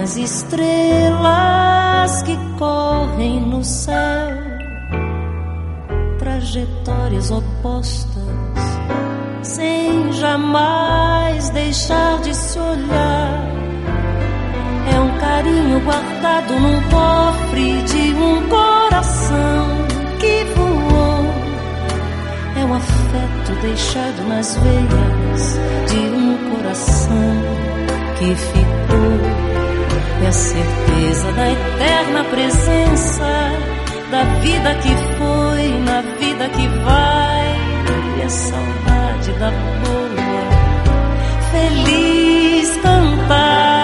pequenas estrelas que correm no céu, trajetórias opostas, sem jamais deixar de se olhar. É um carinho guardado num cofre de um coração que voou. É um afeto deixado nas veias de um coração que ficou. É a certeza da eterna presença da vida que foi, na vida que vai. E a saudade da boa, feliz cantar.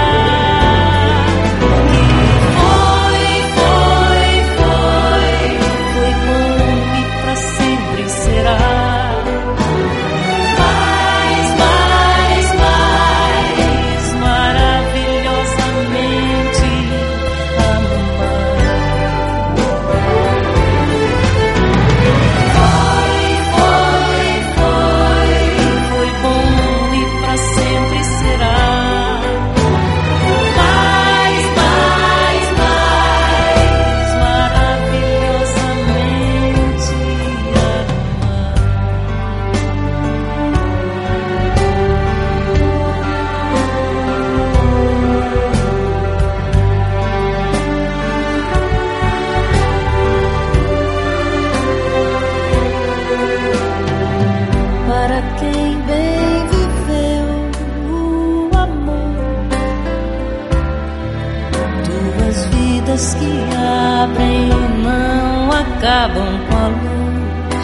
Que abrem não acabam com a luz.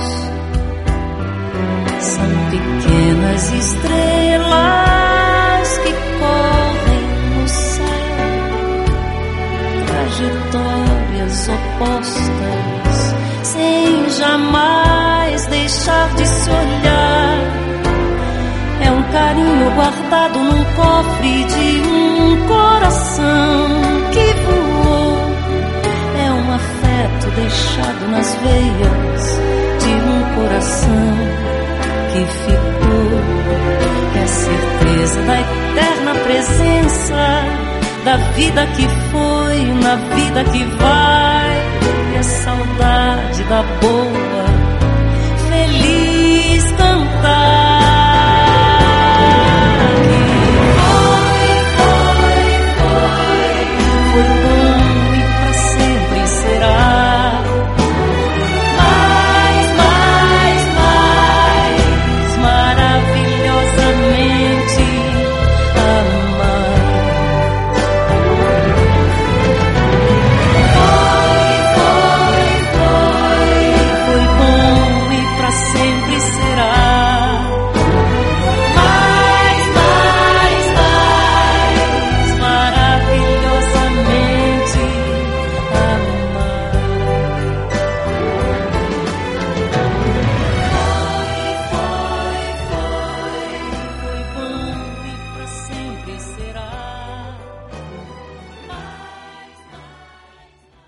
São pequenas estrelas que correm no céu, trajetórias opostas, sem jamais deixar de se olhar. É um carinho guardado num cofre de um coração que voou. É um afeto deixado nas veias de um coração que ficou. É a certeza da eterna presença da vida que foi, na vida que vai. E a saudade da boa,